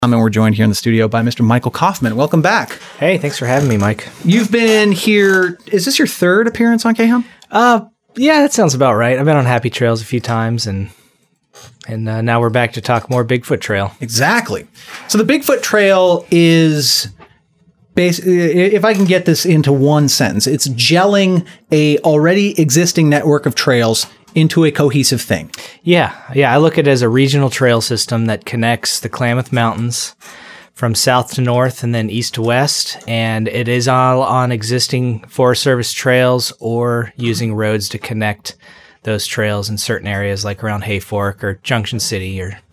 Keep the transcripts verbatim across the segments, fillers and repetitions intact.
And we're joined here in the studio by Mister Michael Kaufman. Welcome back. Hey, thanks for having me, Mike. You've been here, is this your third appearance on K-Hum? Uh, yeah, that sounds about right. I've been on Happy Trails a few times, and and uh, now we're back to talk more Bigfoot Trail. Exactly. So the Bigfoot Trail is, basically, if I can get this into one sentence, it's gelling a already existing network of trails into a cohesive thing. Yeah, yeah. I look at it as a regional trail system that connects the Klamath Mountains from south to north and then east to west, and it is all on existing Forest Service trails or using roads to connect those trails in certain areas like around Hayfork or Junction City or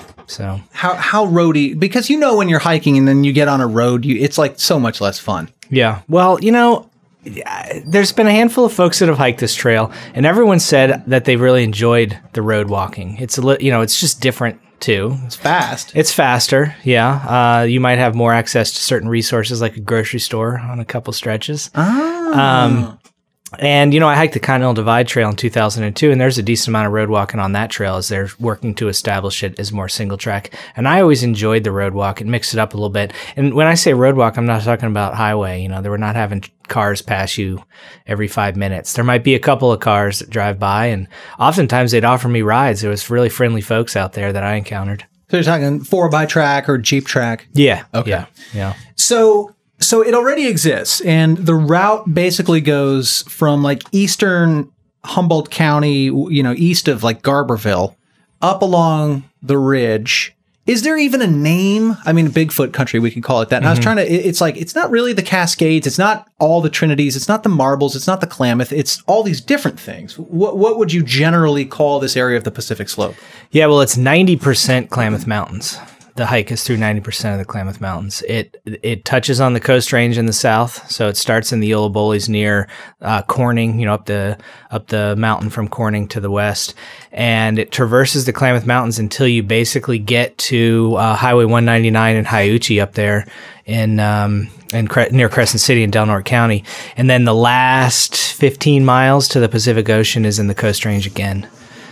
so. How how roady, because you know when you're hiking and then you get on a road, you, it's like so much less fun. Yeah. Well, you know, there's been a handful of folks that have hiked this trail, and everyone said that they really enjoyed the road walking. It's a li- you know, it's just different too. It's fast. It's faster. Yeah. Uh, you might have more access to certain resources like a grocery store on a couple stretches. Ah. Um, and, you know, I hiked the Continental Divide Trail in two thousand two, and there's a decent amount of road walking on that trail as they're working to establish it as more single track. And I always enjoyed the road walk and mix it up a little bit. And when I say road walk, I'm not talking about highway. You know, they were not having cars pass you every five minutes. There might be a couple of cars that drive by, and oftentimes they'd offer me rides. There was really friendly folks out there that I encountered. So you're talking four by track or Jeep track? Yeah. Okay. Yeah. Yeah. So... So it already exists, and the route basically goes from like eastern Humboldt County, you know, east of like Garberville, up along the ridge. Is there even a name? I mean, Bigfoot country, we could call it that. And mm-hmm. I was trying to, it's like, it's not really the Cascades. It's not all the Trinities. It's not the Marbles. It's not the Klamath. It's all these different things. What, what would you generally call this area of the Pacific Slope? Yeah, well, it's ninety percent Klamath Mountains. The hike is through ninety percent of the Klamath Mountains. It it touches on the Coast Range in the south, so it starts in the Yola-Boles near uh, Corning, you know, up the up the mountain from Corning to the west, and it traverses the Klamath Mountains until you basically get to uh, Highway one ninety-nine in Hyuchi up there in um, in Cre- near Crescent City in Del Norte County, and then the last fifteen miles to the Pacific Ocean is in the Coast Range again.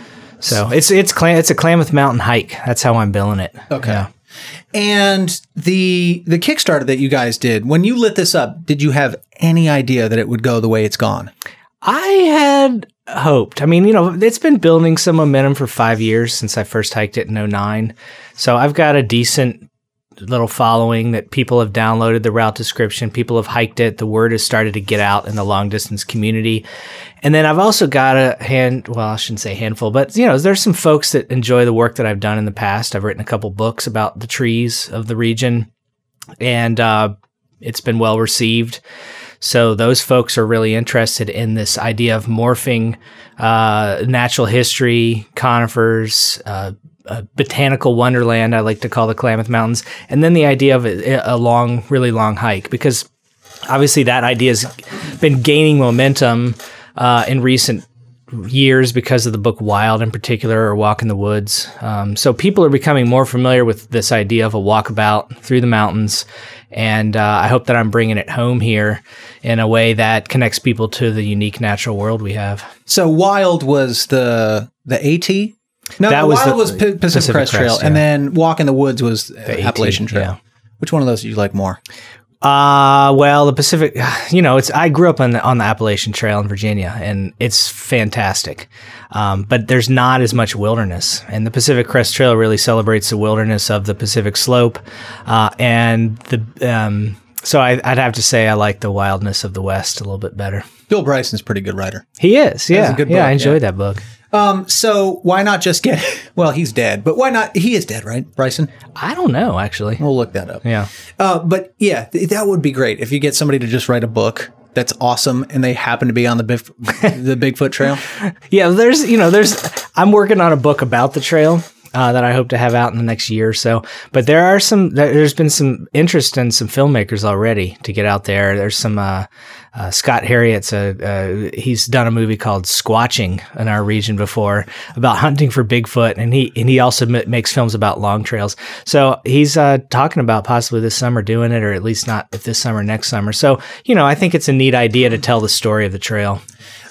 So it's it's it's a Klamath Mountain hike. That's how I'm billing it. Okay. Yeah. And the the Kickstarter that you guys did, when you lit this up, did you have any idea that it would go the way it's gone? I had hoped. I mean, you know, it's been building some momentum for five years since I first hiked it in oh nine. So I've got a decent little following that people have downloaded the route description. People have hiked it. The word has started to get out in the long distance community. And then I've also got a hand, well, I shouldn't say handful, but you know, there's some folks that enjoy the work that I've done in the past. I've written a couple books about the trees of the region, and uh, it's been well received. So those folks are really interested in this idea of morphing uh, natural history, conifers, uh, a botanical wonderland, I like to call the Klamath Mountains, and then the idea of a, a long, really long hike, because obviously that idea has been gaining momentum uh, in recent years because of the book Wild in particular, or Walk in the Woods. Um, so people are becoming more familiar with this idea of a walkabout through the mountains, and uh, I hope that I'm bringing it home here in a way that connects people to the unique natural world we have. So Wild was the the AT? No, that Wild was, the, was P- Pacific, Pacific Crest Trail, Crest, yeah. And then Walk in the Woods was the Appalachian AT, Trail. Yeah. Which one of those do you like more? Uh, well, the Pacific, you know, it's, I grew up on the, on the Appalachian Trail in Virginia, and it's fantastic. Um, but there's not as much wilderness, and the Pacific Crest Trail really celebrates the wilderness of the Pacific Slope. Uh, and the, um, so I, I'd have to say I like the wildness of the West a little bit better. Bill Bryson's a pretty good writer. He is. Yeah. That's a good book, yeah. I enjoyed yeah. that book. Um, so why not just get, well, he's dead, but why not, he is dead, right, Bryson? I don't know, actually. We'll look that up. Yeah. Uh, but yeah, th- that would be great if you get somebody to just write a book that's awesome and they happen to be on the Bif- the Bigfoot Trail. Yeah, there's, you know, there's, I'm working on a book about the trail. Uh, that I hope to have out in the next year or so. But there are some, there's been some interest in some filmmakers already to get out there. There's some, uh, uh, Scott Harriet's, uh, uh, he's done a movie called Squatching in our region before about hunting for Bigfoot. And he, and he also m- makes films about long trails. So he's, uh, talking about possibly this summer doing it, or at least not if this summer, next summer. So, you know, I think it's a neat idea to tell the story of the trail.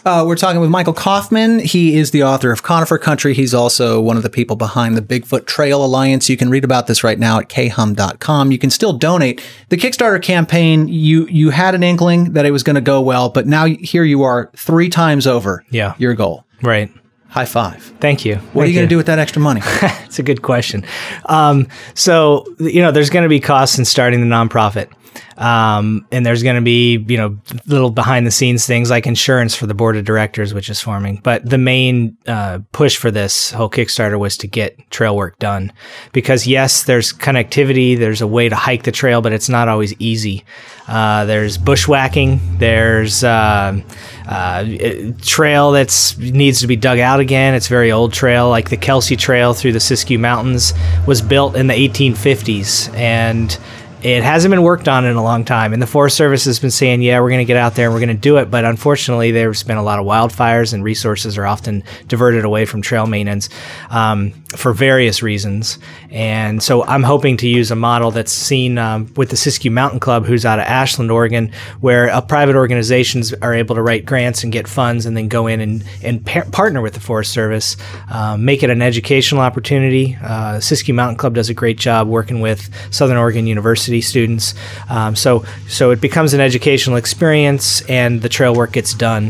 Uh, we're talking with Michael Kaufman. He is the author of Conifer Country. He's also one of the people behind the Bigfoot Trail Alliance. You can read about this right now at k hum dot com. You can still donate. The Kickstarter campaign, you you had an inkling that it was going to go well, but now here you are three times over yeah. your goal. Right. High five. Thank you. What Thank are you, you. going to do with that extra money? It's a good question. Um, so, you know, there's going to be costs in starting the nonprofit. Um, and there's going to be, you know, little behind the scenes things like insurance for the board of directors, which is forming. But the main uh, push for this whole Kickstarter was to get trail work done. Because yes, there's connectivity, there's a way to hike the trail, but it's not always easy. Uh, there's bushwhacking, there's uh, uh, trail that's needs to be dug out again. It's a very old trail, like the Kelsey Trail through the Siskiyou Mountains was built in the eighteen fifties, and it hasn't been worked on in a long time. And the Forest Service has been saying, yeah, we're going to get out there and we're going to do it. But unfortunately, there's been a lot of wildfires and resources are often diverted away from trail maintenance um, for various reasons. And so I'm hoping to use a model that's seen um, with the Siskiyou Mountain Club, who's out of Ashland, Oregon, where uh, private organizations are able to write grants and get funds and then go in and, and par- partner with the Forest Service, uh, make it an educational opportunity. Uh, Siskiyou Mountain Club does a great job working with Southern Oregon University students. Um, so, so it becomes an educational experience and the trail work gets done.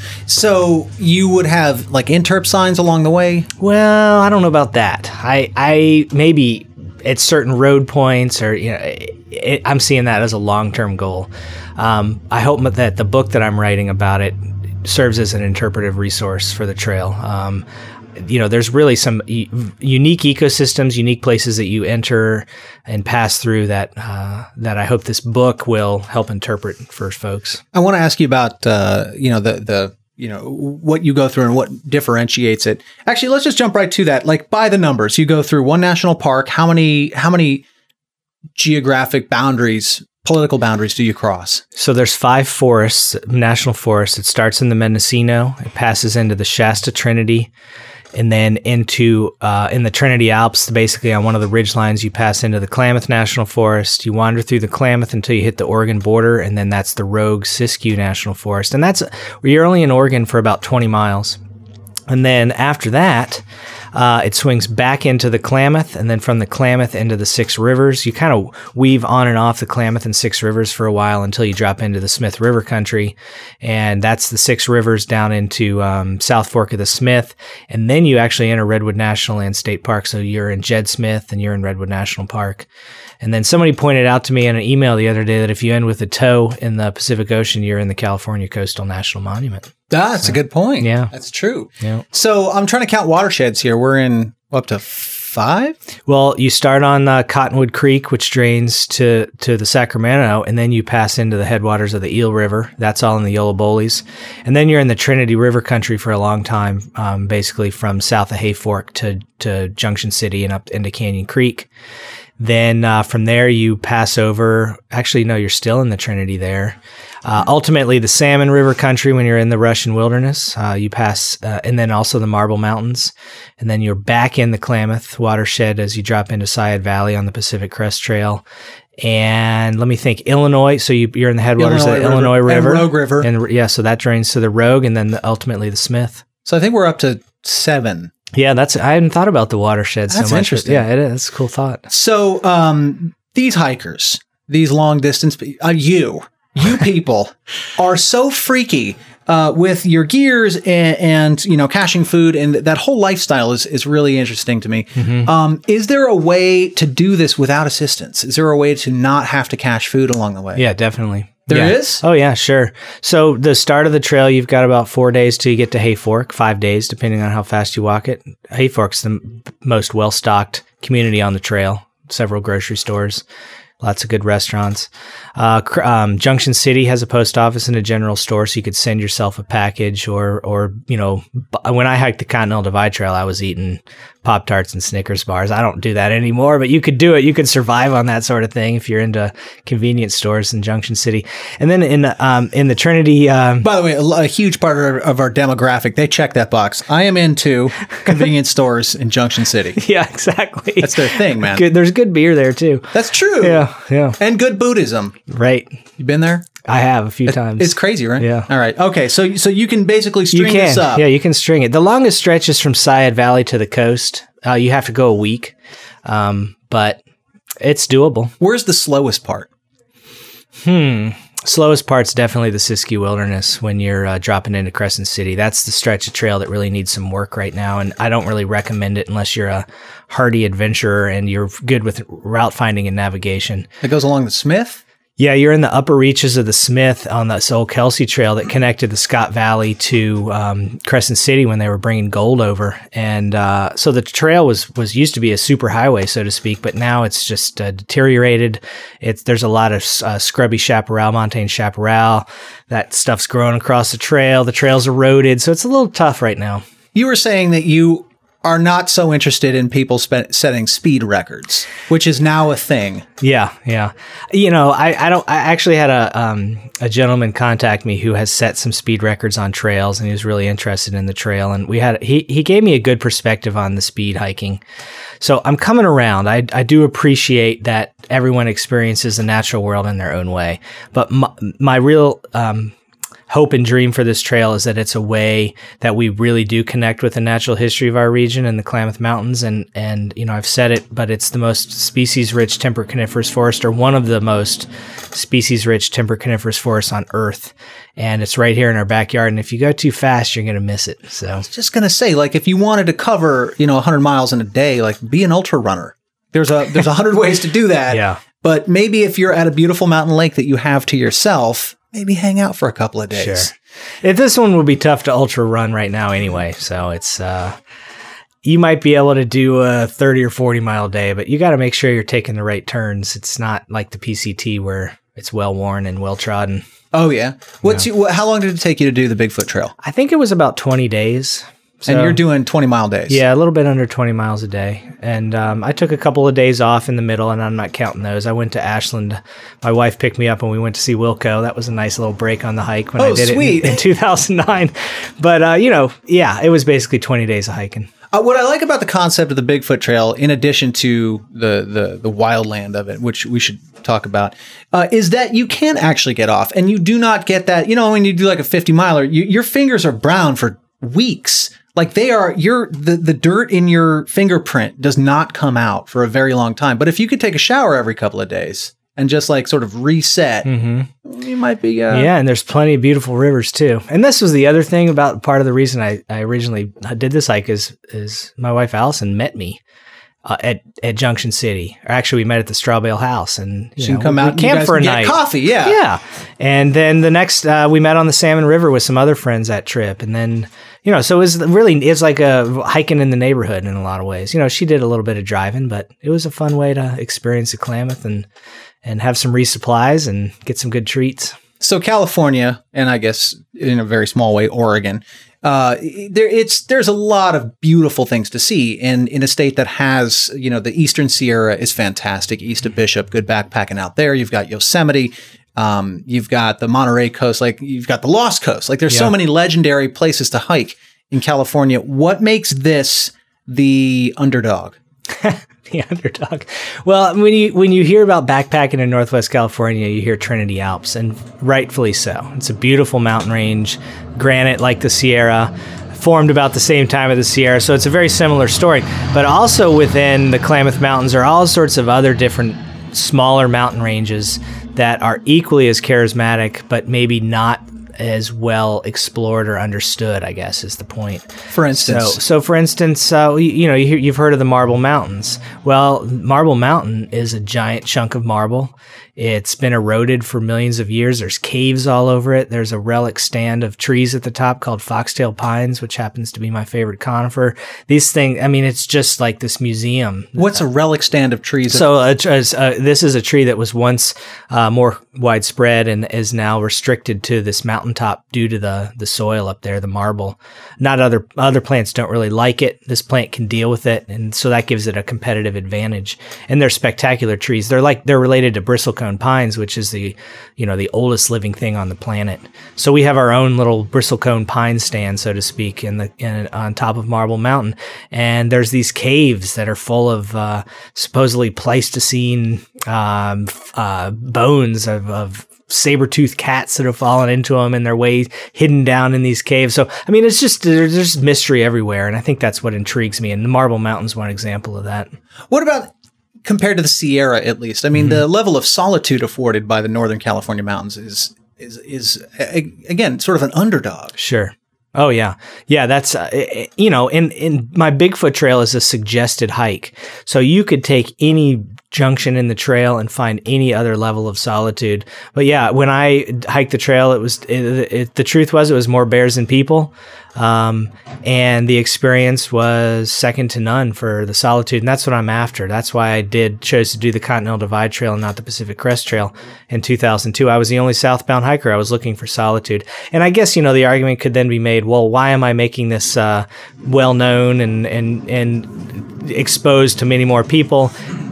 So you would have like interp signs along the way? Well, I don't know about that. I, I maybe at certain road points or, you know, it, I'm seeing that as a long-term goal. Um, I hope that the book that I'm writing about it serves as an interpretive resource for the trail. Um, you know, there's really some e- unique ecosystems, unique places that you enter and pass through that uh, that I hope this book will help interpret for folks. I want to ask you about, uh, you know, the the you know what you go through and what differentiates it. Actually, let's just jump right to that. Like by the numbers, you go through one national park. How many how many geographic boundaries, political boundaries, do you cross? So there's five forests, national forests. It starts in the Mendocino. It passes into the Shasta Trinity. And then into, uh, in the Trinity Alps, basically on one of the ridge lines, you pass into the Klamath National Forest. You wander through the Klamath until you hit the Oregon border, and then that's the Rogue Siskiyou National Forest. And that's, you're only in Oregon for about twenty miles. And then after that, uh, it swings back into the Klamath, and then from the Klamath into the Six Rivers. You kind of weave on and off the Klamath and Six Rivers for a while until you drop into the Smith River country, and that's the Six Rivers down into um, South Fork of the Smith, and then you actually enter Redwood National Land State Park, so you're in Jed Smith and you're in Redwood National Park. And then somebody pointed out to me in an email the other day that if you end with a toe in the Pacific Ocean, you're in the California Coastal National Monument. That's so, a good point. Yeah. That's true. Yeah. So I'm trying to count watersheds here. We're in up to five? Well, you start on uh, Cottonwood Creek, which drains to, to the Sacramento, and then you pass into the headwaters of the Eel River. That's all in the Yola-Boles. And then you're in the Trinity River country for a long time, um, basically from south of Hayfork to, to Junction City and up into Canyon Creek. Then uh, from there, you pass over. Actually, no, you're still in the Trinity there. Uh, ultimately, the Salmon River country when you're in the Russian wilderness. Uh, you pass, uh, and then also the Marble Mountains. And then you're back in the Klamath watershed as you drop into Syed Valley on the Pacific Crest Trail. And let me think, Illinois. So you, you're in the headwaters Illinois of the River. Illinois River. And Rogue River. And yeah, so that drains to the Rogue and then the, ultimately the Smith. So I think we're up to seven. Yeah, that's. I hadn't thought about the watershed so much. That's interesting. Yeah, it is. It's a cool thought. So um, these hikers, these long distance, uh, you, you people are so freaky uh, with your gears and, and, you know, caching food, and that whole lifestyle is, is really interesting to me. Mm-hmm. Um, is there a way to do this without assistance? Is there a way to not have to cache food along the way? Yeah, definitely. There yeah. is? Oh, yeah, sure. So the start of the trail, you've got about four days till you get to Hayfork, five days, depending on how fast you walk it. Hayfork's the m- most well-stocked community on the trail, several grocery stores, lots of good restaurants. Uh, um, Junction City has a post office and a general store, so you could send yourself a package or, or you know, when I hiked the Continental Divide Trail, I was eating Pop-Tarts and Snickers bars. I don't do that anymore, but you could do it. You could survive on that sort of thing if you're into convenience stores in Junction City. And then in the, um, in the Trinity... Um, By the way, a, a huge part of our, of our demographic, they check that box. I am into convenience stores in Junction City. Yeah, exactly. That's their thing, man. Good, there's good beer there, too. That's true. Yeah, yeah. And good Buddhism. Right. You been there? I have a few times. It's crazy, right? Yeah. All right. Okay. So so you can basically string you can. this up. Yeah, you can string it. The longest stretch is from Syed Valley to the coast. Uh, you have to go a week, um, but it's doable. Where's the slowest part? Hmm. Slowest part's definitely the Siskiyou Wilderness when you're uh, dropping into Crescent City. That's the stretch of trail that really needs some work right now, and I don't really recommend it unless you're a hardy adventurer and you're good with route finding and navigation. It goes along the Smith? Yeah, you're in the upper reaches of the Smith on this old Kelsey Trail that connected the Scott Valley to um, Crescent City when they were bringing gold over. And uh, so the trail was was used to be a super highway, so to speak, but now it's just uh, deteriorated. It's There's a lot of uh, scrubby chaparral, montane chaparral. That stuff's growing across the trail. The trail's eroded, so it's a little tough right now. You were saying that you are not so interested in people spe- setting speed records, which is now a thing. Yeah, yeah. You know, I, I don't. I actually had a um, a gentleman contact me who has set some speed records on trails, and he was really interested in the trail. And we had he he gave me a good perspective on the speed hiking. So I'm coming around. I I do appreciate that everyone experiences the natural world in their own way, but my, my real um, hope and dream for this trail is that it's a way that we really do connect with the natural history of our region and the Klamath Mountains. And, and, you know, I've said it, but it's the most species rich temperate coniferous forest, or one of the most species rich temperate coniferous forests on earth. And it's right here in our backyard. And if you go too fast, you're going to miss it. So I was just going to say, like, if you wanted to cover, you know, one hundred miles in a day, like, be an ultra runner. There's a, there's a hundred ways to do that. Yeah. But maybe if you're at a beautiful mountain lake that you have to yourself, maybe hang out for a couple of days. Sure. If this one would be tough to ultra run right now anyway. So it's, uh, you might be able to do a thirty or forty mile day, but you got to make sure you're taking the right turns. It's not like the P C T where it's well worn and well trodden. Oh yeah. What's you, how long did it take you to do the Bigfoot Trail? I think it was about twenty days. So, and you're doing twenty mile days. Yeah, a little bit under twenty miles a day. And um, I took a couple of days off in the middle, and I'm not counting those. I went to Ashland. My wife picked me up, and we went to see Wilco. That was a nice little break on the hike when oh, I did sweet. it in, in two thousand nine. But, uh, you know, yeah, it was basically twenty days of hiking. Uh, what I like about the concept of the Bigfoot Trail, in addition to the, the, the wildland of it, which we should talk about, uh, is that you can actually get off, and you do not get that, you know, when you do like a fifty miler, you, your fingers are brown for weeks. Like they are, your the, the dirt in your fingerprint does not come out for a very long time. But if you could take a shower every couple of days and just like sort of reset, mm-hmm. you might be. Uh, yeah, and there's plenty of beautiful rivers too. And this was the other thing about part of the reason I, I originally did this hike is is my wife Allison met me uh, at at Junction City. Or actually, we met at the Strawbale House, and you she know, can come we, out we camped and for a get night, coffee. Yeah, yeah. And then the next, uh, we met on the Salmon River with some other friends that trip, and then. You know, so it was really, it's like a hiking in the neighborhood in a lot of ways. You know, she did a little bit of driving, but it was a fun way to experience the Klamath and, and have some resupplies and get some good treats. So California, and I guess in a very small way, Oregon, uh, there it's there's a lot of beautiful things to see. And in a state that has, you know, the Eastern Sierra is fantastic. East of Bishop, good backpacking out there. You've got Yosemite. Um, you've got the Monterey Coast, like you've got the Lost Coast. Like there's yeah. so many legendary places to hike in California. What makes this the underdog? The underdog. Well, when you when you hear about backpacking in Northwest California, you hear Trinity Alps, and rightfully so. It's a beautiful mountain range, granite like the Sierra, formed about the same time as the Sierra, so it's a very similar story. But also within the Klamath Mountains are all sorts of other different smaller mountain ranges that are equally as charismatic, but maybe not as well explored or understood, I guess, is the point. For instance? So, so for instance, uh, you, you know, you, you've heard of the Marble Mountains. Well, Marble Mountain is a giant chunk of marble. It's been eroded for millions of years. There's caves all over it. There's a relic stand of trees at the top called foxtail pines, which happens to be my favorite conifer. These things, I mean, it's just like this museum. What's a relic stand of trees? So uh, uh, this is a tree that was once uh, more widespread and is now restricted to this mountaintop due to the, the soil up there, the marble. Not other other plants don't really like it. This plant can deal with it, and so that gives it a competitive advantage. And they're spectacular trees. They're like they're related to bristlecone pines, which is the, you know, the oldest living thing on the planet. So we have our own little bristlecone pine stand, so to speak, in the in, on top of Marble Mountain. And there's these caves that are full of uh, supposedly Pleistocene um, uh, bones of, of saber-toothed cats that have fallen into them and their way hidden down in these caves. So, I mean, it's just, there's just mystery everywhere. And I think that's what intrigues me. And the Marble Mountain's one example of that. What about compared to the Sierra, at least? I mean, mm-hmm. the level of solitude afforded by the Northern California mountains is, is, is again, sort of an underdog. Sure. Oh, yeah. Yeah, that's, uh, you know, in, in my Bigfoot trail is a suggested hike. So you could take any junction in the trail and find any other level of solitude. But yeah, when I hiked the trail, it was, it, it, the truth was it was more bears than people. Um, and the experience was second to none for the solitude. And that's what I'm after. That's why I did chose to do the Continental Divide Trail and not the Pacific Crest Trail in two thousand two. I was the only southbound hiker. I was looking for solitude. And I guess, you know, the argument could then be made, well, why am I making this, uh, well known and, and, and exposed to many more people?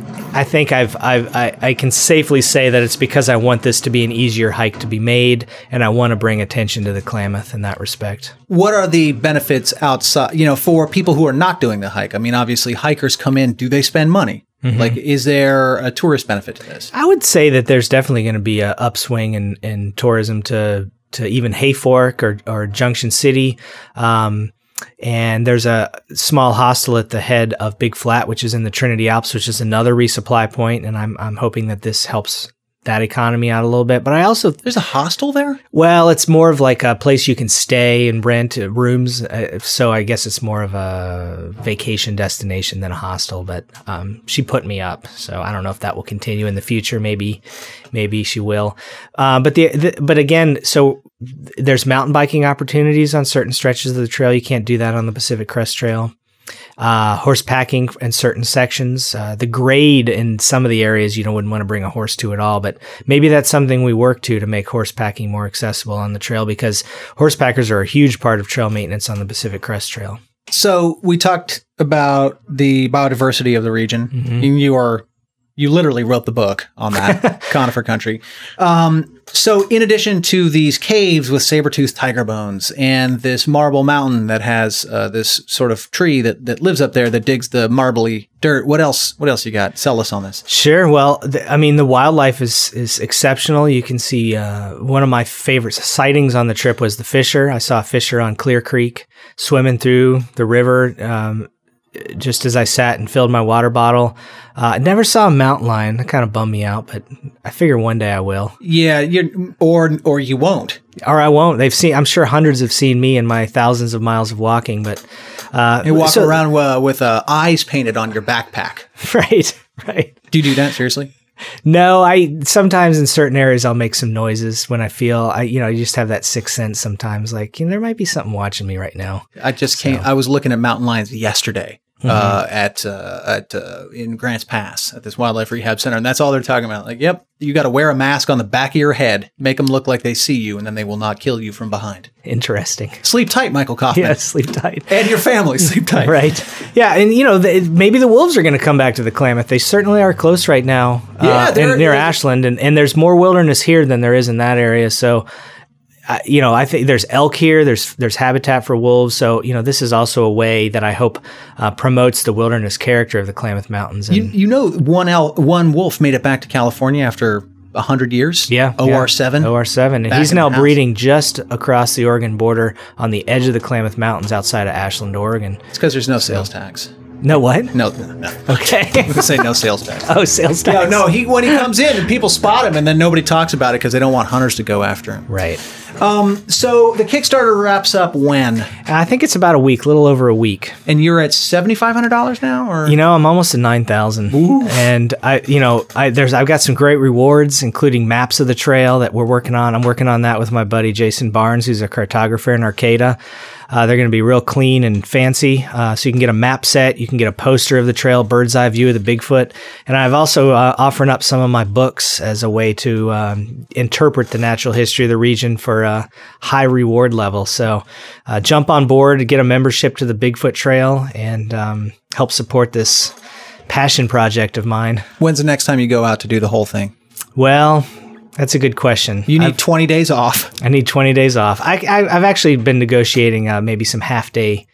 I think I've, I've I, I can safely say that it's because I want this to be an easier hike to be made, and I want to bring attention to the Klamath in that respect. What are the benefits outside, you know, for people who are not doing the hike? I mean, obviously, hikers come in. Do they spend money? Mm-hmm. Like, is there a tourist benefit to this? I would say that there's definitely going to be an upswing in, in tourism to to even Hayfork or, or Junction City. Um, And there's a small hostel at the head of Big Flat, which is in the Trinity Alps, which is another resupply point. And I'm I'm hoping that this helps that economy out a little bit. But I also... There's a hostel there? Well, it's more of like a place you can stay and rent rooms. Uh, so I guess it's more of a vacation destination than a hostel. But um, she put me up. So I don't know if that will continue in the future. Maybe maybe she will. Uh, but the, the but again, so there's mountain biking opportunities on certain stretches of the trail. You can't do that on the Pacific Crest Trail. Uh, horse packing in certain sections. Uh, the grade in some of the areas you know wouldn't want to bring a horse to at all, but maybe that's something we work to to make horse packing more accessible on the trail, because horse packers are a huge part of trail maintenance on the Pacific Crest Trail. So we talked about the biodiversity of the region. Mm-hmm. You are you literally wrote the book on that, Conifer Country. Um, so in addition to these caves with saber-toothed tiger bones and this marble mountain that has uh, this sort of tree that, that lives up there that digs the marbly dirt, what else What else you got? Sell us on this. Sure. Well, th- I mean, the wildlife is, is exceptional. You can see uh, one of my favorite sightings on the trip was the fisher. I saw a fisher on Clear Creek swimming through the river um, just as I sat and filled my water bottle. Uh, I never saw a mountain lion. That kind of bummed me out, but I figure one day I will. Yeah, you or or you won't. Or I won't. They've seen. I'm sure hundreds have seen me in my thousands of miles of walking. But uh, you walk so, around uh, with uh, eyes painted on your backpack. Right, right. Do you do that seriously? No, I sometimes in certain areas I'll make some noises when I feel I, you know, you just have that sixth sense sometimes. Like, you know, there might be something watching me right now. I just so. came. I was looking at mountain lions yesterday. Mm-hmm. Uh, at, uh, at, uh, in Grants Pass at this wildlife rehab center. And that's all they're talking about. Like, yep, you got to wear a mask on the back of your head, make them look like they see you, and then they will not kill you from behind. Interesting. Sleep tight, Michael Kaufman. Yeah, sleep tight. And your family, sleep tight. Right. Yeah. And, you know, the, maybe the wolves are going to come back to the Klamath. They certainly are close right now. Yeah, uh, in, near Ashland. And, and there's more wilderness here than there is in that area. So, Uh, you know, I think there's elk here. There's there's habitat for wolves. So, you know, this is also a way that I hope uh, promotes the wilderness character of the Klamath Mountains. And you, you know, one el- one wolf made it back to California after a hundred years. Yeah, O R seven. O R seven, and he's now breeding just across the Oregon border on the edge of the Klamath Mountains outside of Ashland, Oregon. It's because there's no sales tax. No what? No, no. no. Okay. I'm going to say no sales tax. Oh, sales tax. No, no. He when he comes in and people spot him, and then nobody talks about it because they don't want hunters to go after him. Right. Um. So the Kickstarter wraps up when? I think it's about a week, a little over a week. And you're at seven thousand five hundred dollars now, or you know, I'm almost at nine thousand. And I, you know, I there's I've got some great rewards, including maps of the trail that we're working on. I'm working on that with my buddy Jason Barnes, who's a cartographer in Arcata. Uh, they're going to be real clean and fancy. Uh, so you can get a map set. You can get a poster of the trail, bird's eye view of the Bigfoot. And I've also uh, offering up some of my books as a way to um, interpret the natural history of the region for a high reward level. So uh, jump on board to get a membership to the Bigfoot Trail and um, help support this passion project of mine. When's the next time you go out to do the whole thing? Well, that's a good question. You need I've, twenty days off. I need twenty days off. I, I, I've actually been negotiating uh, maybe some half day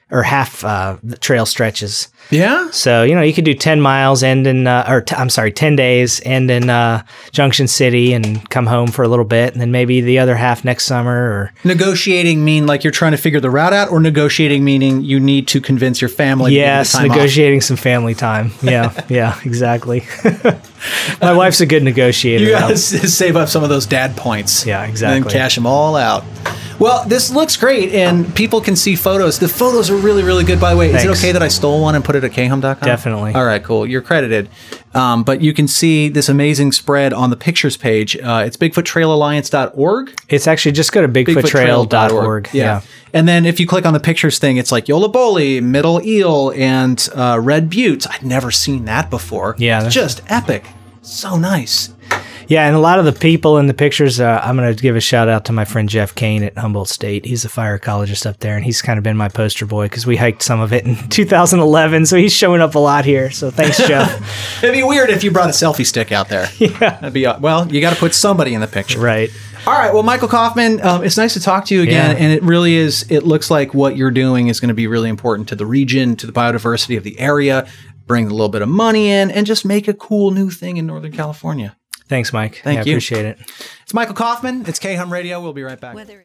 or half uh, the trail stretches. Yeah. So, you know, you could do ten miles, end in, uh, or t- I'm sorry, ten days, end in uh, Junction City and come home for a little bit. And then maybe the other half next summer. Or negotiating mean like you're trying to figure the route out, or negotiating meaning you need to convince your family yes, to give the time negotiating off? some family time. Yeah, yeah, exactly. My wife's a good negotiator. You got to save up some of those dad points. Yeah, exactly. And then cash them all out. Well, this looks great, and people can see photos. The photos are really, really good, by the way. Thanks. Is it okay that I stole one and put it at K hum dot com? Definitely. All right, cool. You're credited. Um, but you can see this amazing spread on the pictures page. Uh, it's bigfoot trail alliance dot org. It's actually just go to bigfoot trail dot org. Yeah. yeah. And then if you click on the pictures thing, it's like Yola-Boli, Middle Eel, and uh, Red Buttes. I'd never seen that before. Yeah. It's just epic. So nice. Yeah, and a lot of the people in the pictures, uh, I'm going to give a shout out to my friend Jeff Kane at Humboldt State. He's a fire ecologist up there, and he's kind of been my poster boy because we hiked some of it in two thousand eleven, so he's showing up a lot here. So thanks, Jeff. It'd be weird if you brought a selfie stick out there. Yeah. That'd be, well, you got to put somebody in the picture. Right. All right. Well, Michael Kaufman, um, it's nice to talk to you again. Yeah. And it really is, it looks like what you're doing is going to be really important to the region, to the biodiversity of the area, bring a little bit of money in, and just make a cool new thing in Northern California. Thanks, Mike. Thank yeah, you. I appreciate it. It's Michael Kaufman. It's K hum Radio. We'll be right back. Whether